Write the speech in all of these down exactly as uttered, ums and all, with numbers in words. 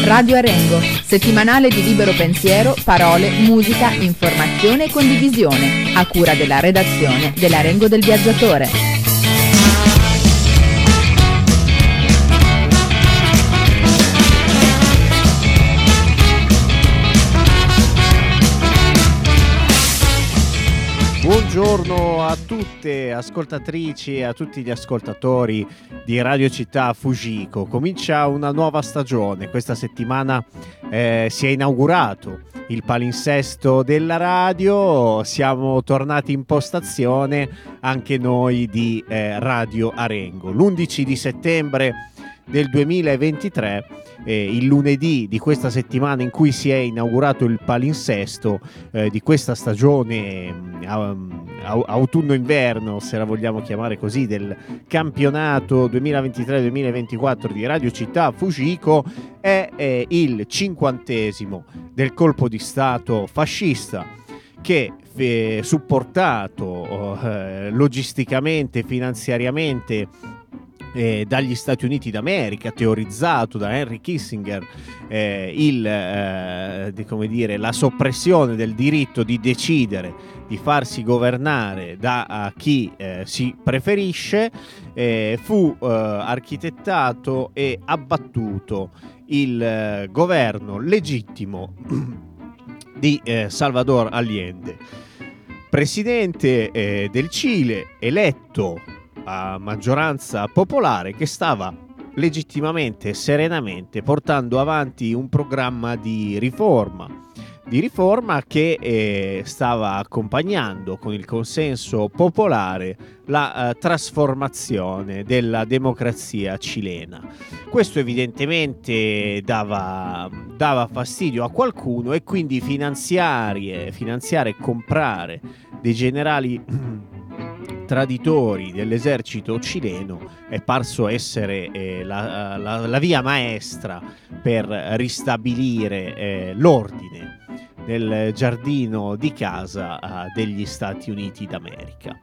Radio Arengo, settimanale di libero pensiero, parole, musica, informazione e condivisione, a cura della redazione dell'Arengo del Viaggiatore. Buongiorno a tutte ascoltatrici e a tutti gli ascoltatori di Radio Città Fujiko. Comincia una nuova stagione. Questa settimana eh, si è inaugurato il palinsesto della radio. Siamo tornati in postazione anche noi di eh, Radio Arengo. L'undici di settembre del duemilaventitré, eh, il lunedì di questa settimana in cui si è inaugurato il palinsesto eh, di questa stagione eh, autunno-inverno, se la vogliamo chiamare così, del campionato duemilaventitré duemilaventiquattro di Radio Città Fujiko, è, è il cinquantesimo del colpo di stato fascista che, eh, supportato eh, logisticamente, finanziariamente Eh, dagli Stati Uniti d'America, teorizzato da Henry Kissinger, eh, il, eh, di, come dire, la soppressione del diritto di decidere, di farsi governare da uh, chi eh, si preferisce, eh, fu eh, architettato e abbattuto il eh, governo legittimo di eh, Salvador Allende, presidente eh, del Cile, eletto a maggioranza popolare, che stava legittimamente e serenamente portando avanti un programma di riforma, di riforma che eh, stava accompagnando con il consenso popolare la eh, trasformazione della democrazia cilena. Questo evidentemente dava, dava fastidio a qualcuno, e quindi finanziare, finanziare e comprare dei generali traditori dell'esercito cileno è parso essere eh, la, la, la via maestra per ristabilire eh, l'ordine nel giardino di casa eh, degli Stati Uniti d'America.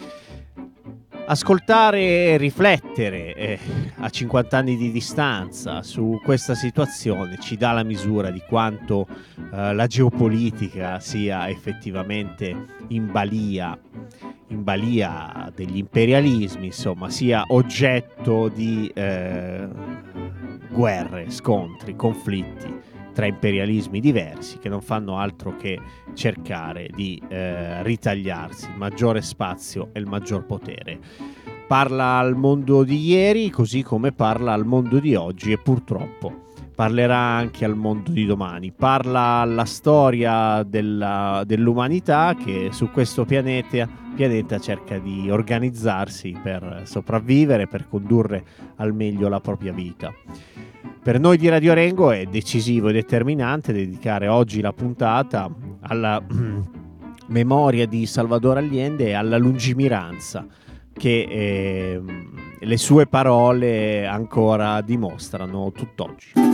Ascoltare e riflettere eh, a cinquanta anni di distanza su questa situazione ci dà la misura di quanto eh, la geopolitica sia effettivamente in balia, in balia degli imperialismi, insomma, sia oggetto di eh, guerre, scontri, conflitti tra imperialismi diversi che non fanno altro che cercare di eh, ritagliarsi il maggiore spazio e il maggior potere. Parla al mondo di ieri così come parla al mondo di oggi, e purtroppo parlerà anche al mondo di domani. Parla alla storia della, dell'umanità che su questo pianeta, pianeta cerca di organizzarsi per sopravvivere, per condurre al meglio la propria vita. Per noi di Radio Arengo è decisivo e determinante dedicare oggi la puntata alla memoria di Salvador Allende e alla lungimiranza che eh, le sue parole ancora dimostrano tutt'oggi.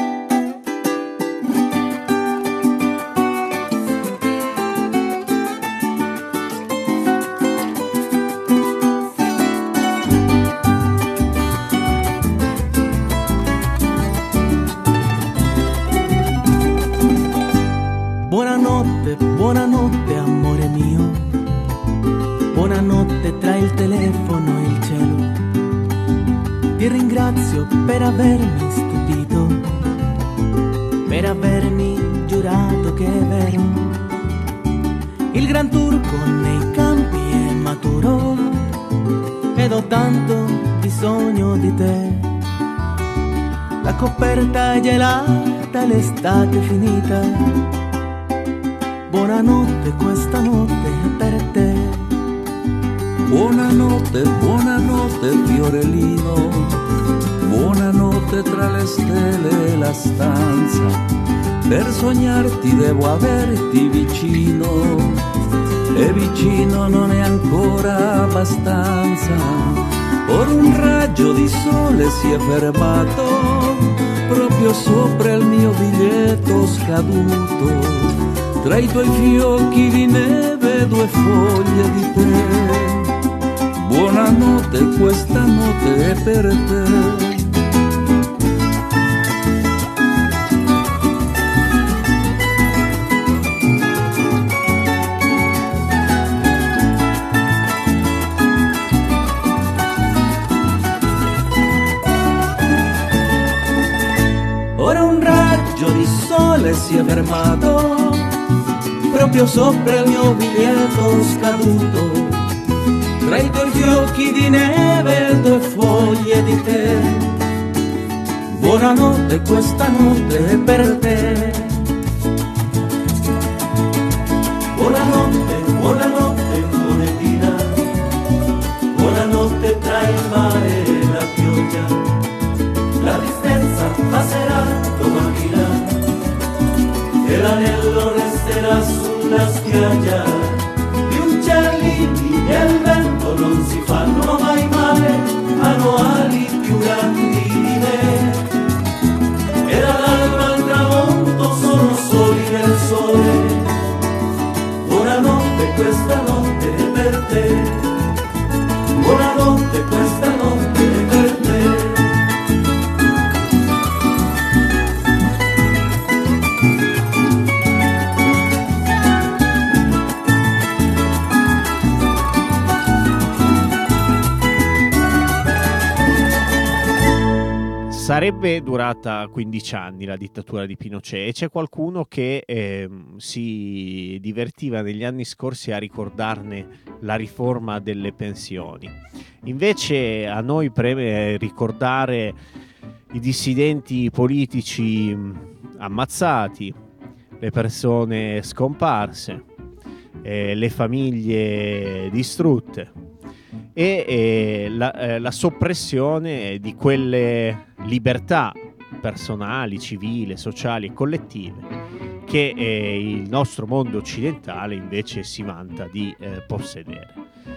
Buonanotte, buonanotte amore mio, buonanotte tra il telefono e il cielo. Ti ringrazio per avermi stupito, per avermi giurato che è vero. Il gran turco nei campi è maturo ed ho tanto bisogno di te. La coperta è gelata, l'estate è finita. Buonanotte, questa notte è per te. Buonanotte, buonanotte fiorellino, buonanotte tra le stelle e la stanza. Per sognarti devo averti vicino, e vicino non è ancora abbastanza. Ora un raggio di sole si è fermato proprio sopra il mio biglietto scaduto. Tra i tuoi fiocchi di neve due foglie di tè. Buonanotte, questa notte è per te. sole si è fermato proprio sopra il mio biglietto scaduto, tra i tuoi fiocchi di neve e due foglie di tè. Buonanotte, questa notte è per te. Buonanotte, buonanotte monetina, buonanotte tra il mare e la pioggia. La tristezza passerà domattina e l'anello resterà sulla spiaggia. Gli uccellini e il vento non si fanno mai male, hanno ali più grandi di me. E dall'alba al tramonto sono soli nel sole. Buonanotte, questa notte è per te. Buonanotte, questa notte è per te. Sarebbe durata quindici anni la dittatura di Pinochet e c'è qualcuno che eh, si divertiva negli anni scorsi a ricordarne la riforma delle pensioni. Invece a noi preme ricordare i dissidenti politici ammazzati, le persone scomparse, eh, le famiglie distrutte e eh, la, eh, la soppressione di quelle libertà personali, civili, sociali e collettive che eh, il nostro mondo occidentale invece si vanta di eh, possedere.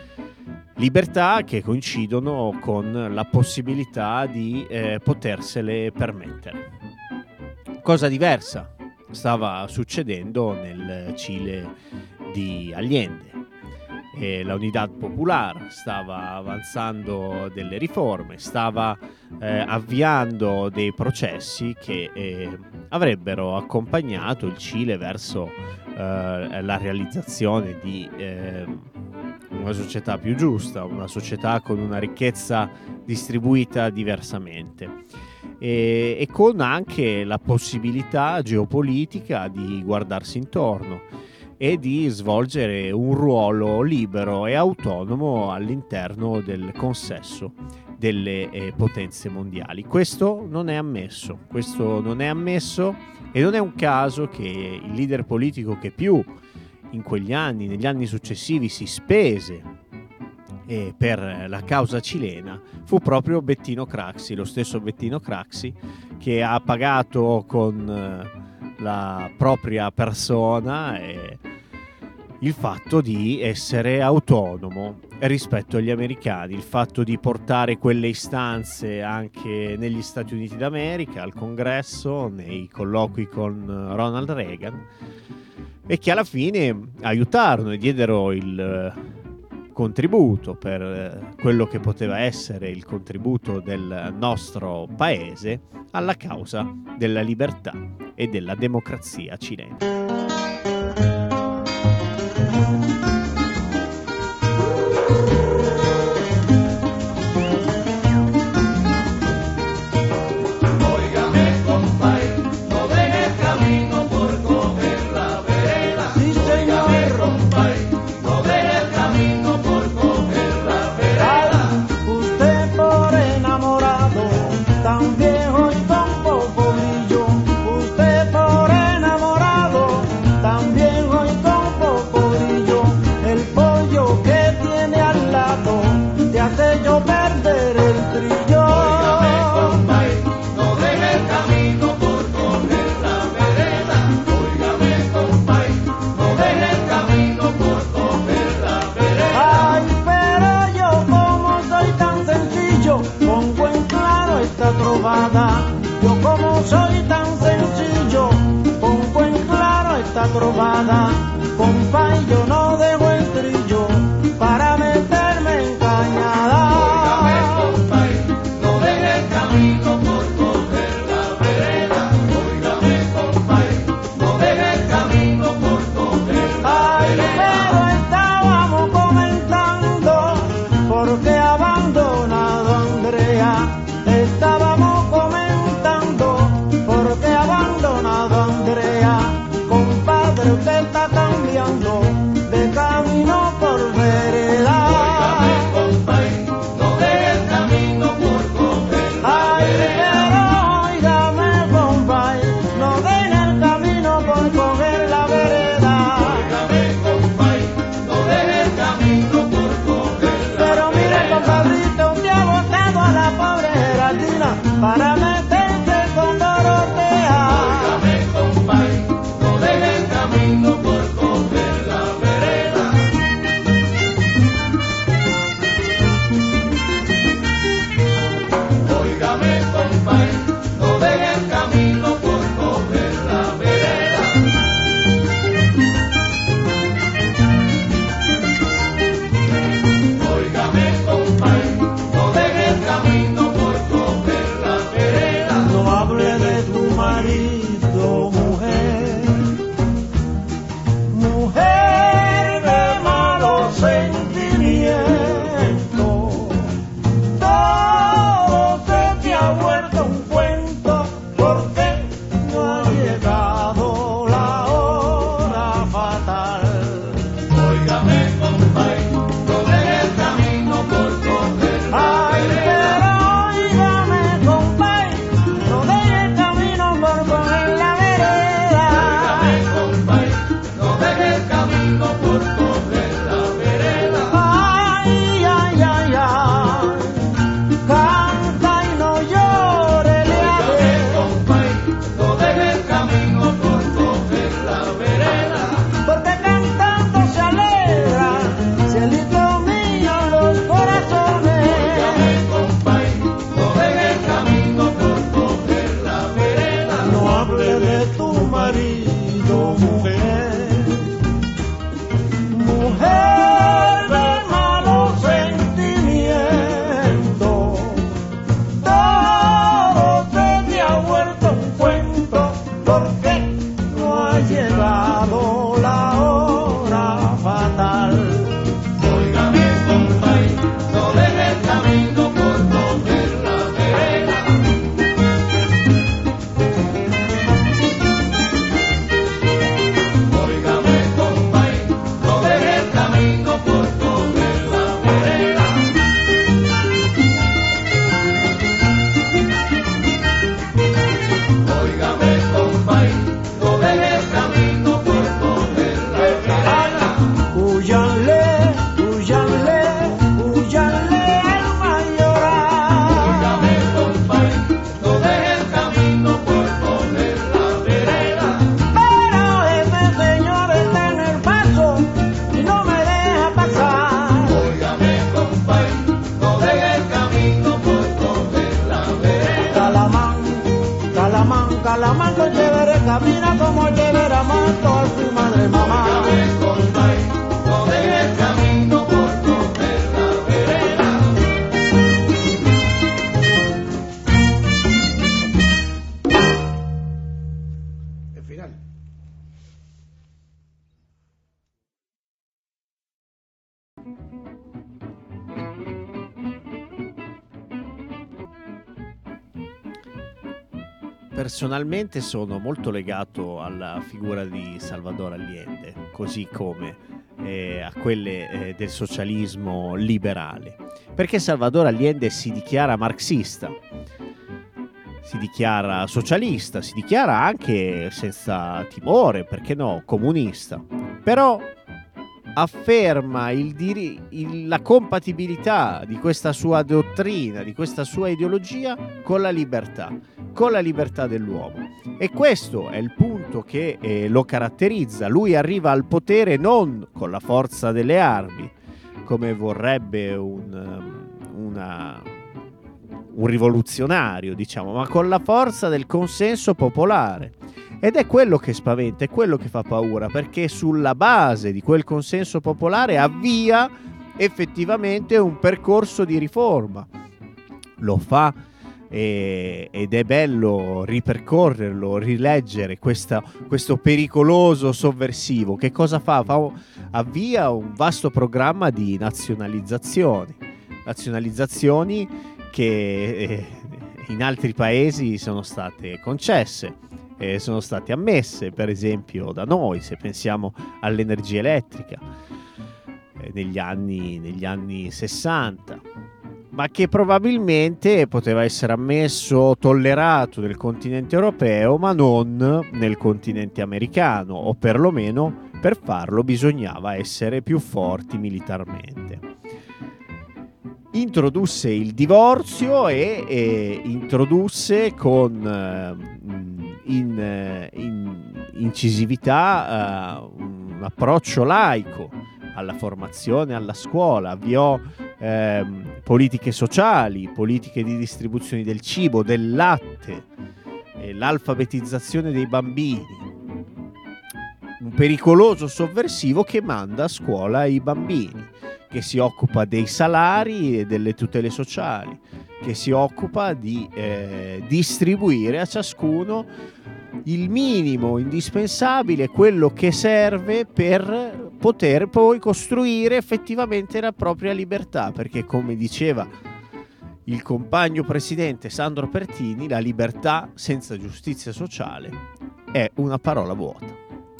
Libertà che coincidono con la possibilità di eh, potersele permettere. Cosa diversa stava succedendo nel Cile di Allende. E la Unidad Popular stava avanzando delle riforme, stava eh, avviando dei processi che eh, avrebbero accompagnato il Cile verso eh, la realizzazione di eh, una società più giusta, una società con una ricchezza distribuita diversamente e, e con anche la possibilità geopolitica di guardarsi intorno e di svolgere un ruolo libero e autonomo all'interno del consesso delle eh, potenze mondiali. Questo non è ammesso, questo non è ammesso e non è un caso che il leader politico che più in quegli anni, negli anni successivi, si spese eh, per la causa cilena fu proprio Bettino Craxi, lo stesso Bettino Craxi che ha pagato con eh, la propria persona e il fatto di essere autonomo rispetto agli americani, il fatto di portare quelle istanze anche negli Stati Uniti d'America, al Congresso, nei colloqui con Ronald Reagan, e che alla fine aiutarono e diedero il contributo per quello che poteva essere il contributo del nostro paese alla causa della libertà e della democrazia cilena. Yo como soy tan sencillo, pongo en claro esta trovada, compa, y yo no dejo el trillo para meterme en cañada. Óigame, compa, no deje el camino por coger la vereda. Óigame, compa, no deje el camino por coger la Ay, vereda. pero estábamos comentando porque abandonado Andrea, estábamos comentando personalmente sono molto legato alla figura di Salvador Allende, così come eh, a quelle eh, del socialismo liberale, perché Salvador Allende si dichiara marxista, si dichiara socialista, si dichiara anche senza timore, perché no, comunista, però afferma il diri- il, la compatibilità di questa sua dottrina, di questa sua ideologia con la libertà, con la libertà dell'uomo. E questo è il punto che eh, lo caratterizza. Lui arriva al potere non con la forza delle armi, come vorrebbe un, una, un rivoluzionario, diciamo, ma con la forza del consenso popolare. Ed è quello che spaventa, è quello che fa paura, perché sulla base di quel consenso popolare avvia effettivamente un percorso di riforma. Lo fa e, ed è bello ripercorrerlo, rileggere questa, questo pericoloso sovversivo. Che cosa fa? fa? Avvia un vasto programma di nazionalizzazioni, nazionalizzazioni che eh, in altri paesi sono state concesse. Eh, sono state ammesse, per esempio da noi, se pensiamo all'energia elettrica eh, negli anni, negli anni sessanta, ma che probabilmente poteva essere ammesso, tollerato nel continente europeo, ma non nel continente americano, o perlomeno per farlo bisognava essere più forti militarmente. Introdusse il divorzio e, e introdusse con eh, in, in incisività uh, un approccio laico alla formazione, alla scuola, avviò eh, politiche sociali, politiche di distribuzione del cibo, del latte, eh, l'alfabetizzazione dei bambini. Un pericoloso sovversivo che manda a scuola i bambini, che si occupa dei salari e delle tutele sociali, che si occupa di eh, distribuire a ciascuno il minimo indispensabile, quello che serve per poter poi costruire effettivamente la propria libertà, perché come diceva il compagno presidente Sandro Pertini, la libertà senza giustizia sociale è una parola vuota.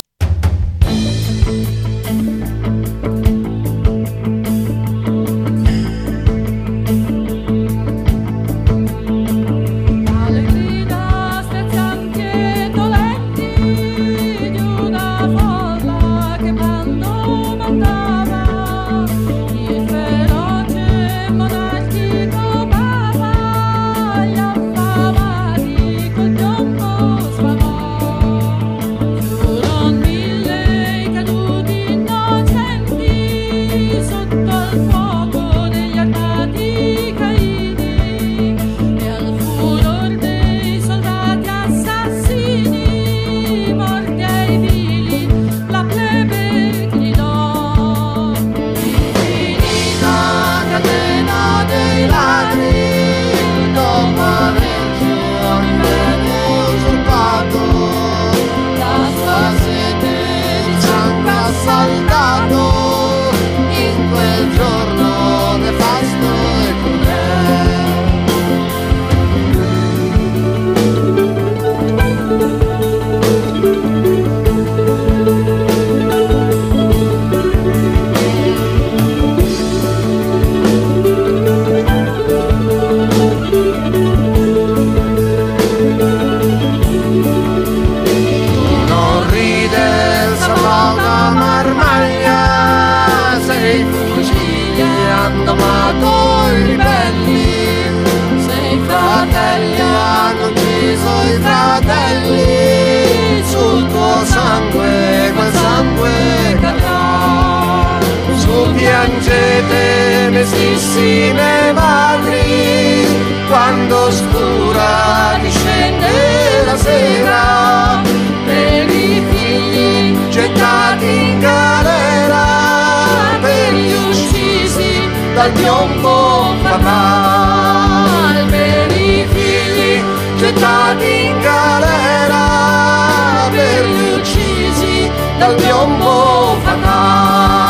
Piangete mestissime madri quando scura discende la sera, per i figli gettati in galera, per gli uccisi dal piombo fatale, per i figli gettati in galera, per gli uccisi dal piombo fatale.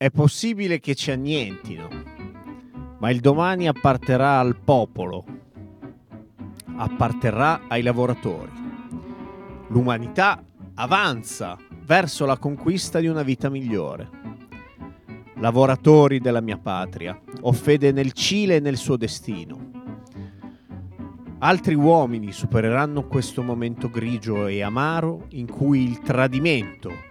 è possibile che ci annientino, ma il domani apparterrà al popolo, apparterrà ai lavoratori. L'umanità avanza verso la conquista di una vita migliore. Lavoratori della mia patria, ho fede nel Cile e nel suo destino. Altri uomini supereranno questo momento grigio e amaro in cui il tradimento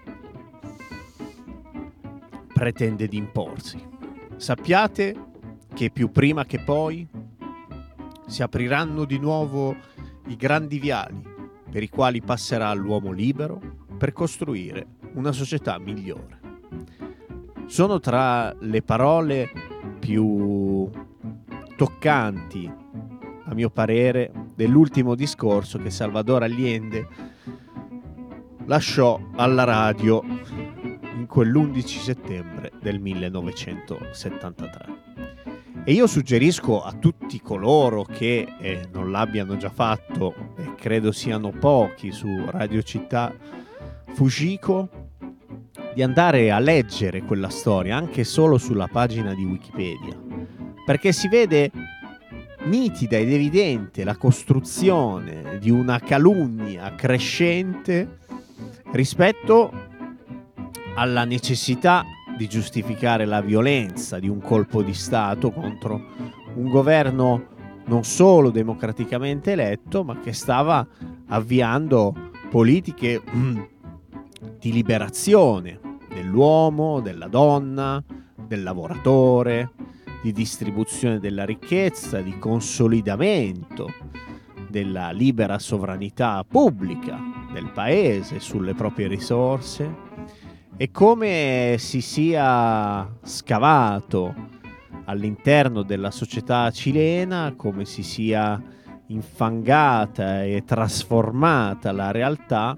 pretende di imporsi. Sappiate che più prima che poi si apriranno di nuovo i grandi viali per i quali passerà l'uomo libero per costruire una società migliore. Sono tra le parole più toccanti, a mio parere, dell'ultimo discorso che Salvador Allende lasciò alla radio in quell'undici settembre del millenovecentosettantatré. E io suggerisco a tutti coloro che eh, non l'abbiano già fatto, e credo siano pochi su Radio Città Fujiko, di andare a leggere quella storia anche solo sulla pagina di Wikipedia, perché si vede nitida ed evidente la costruzione di una calunnia crescente rispetto alla necessità di giustificare la violenza di un colpo di Stato contro un governo non solo democraticamente eletto, ma che stava avviando politiche mm, di liberazione dell'uomo, della donna, del lavoratore, di distribuzione della ricchezza, di consolidamento della libera sovranità pubblica del paese sulle proprie risorse. E come si sia scavato all'interno della società cilena, come si sia infangata e trasformata la realtà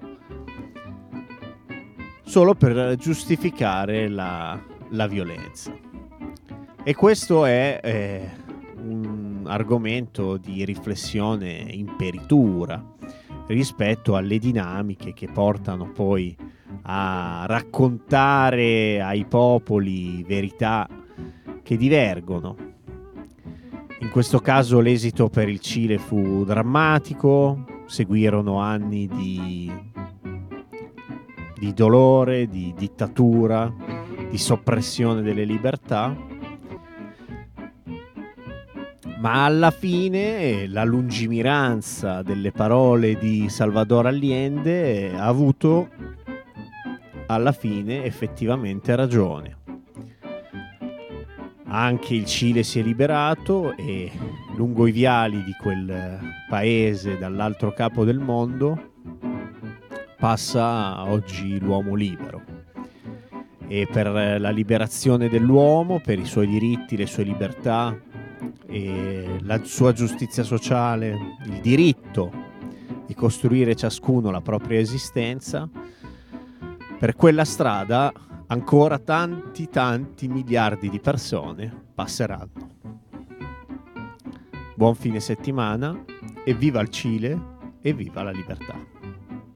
solo per giustificare la, la violenza. E questo è eh, un argomento di riflessione imperitura rispetto alle dinamiche che portano poi a raccontare ai popoli verità che divergono. In questo caso l'esito per il Cile fu drammatico, seguirono anni di, di dolore, di dittatura, di soppressione delle libertà, ma alla fine la lungimiranza delle parole di Salvador Allende ha avuto alla fine effettivamente ragione. Anche il Cile si è liberato e lungo i viali di quel paese dall'altro capo del mondo passa oggi l'uomo libero. E per la liberazione dell'uomo, per i suoi diritti, le sue libertà e la sua giustizia sociale, il diritto di costruire ciascuno la propria esistenza, per quella strada ancora tanti tanti miliardi di persone passeranno. Buon fine settimana e viva il Cile e viva la libertà!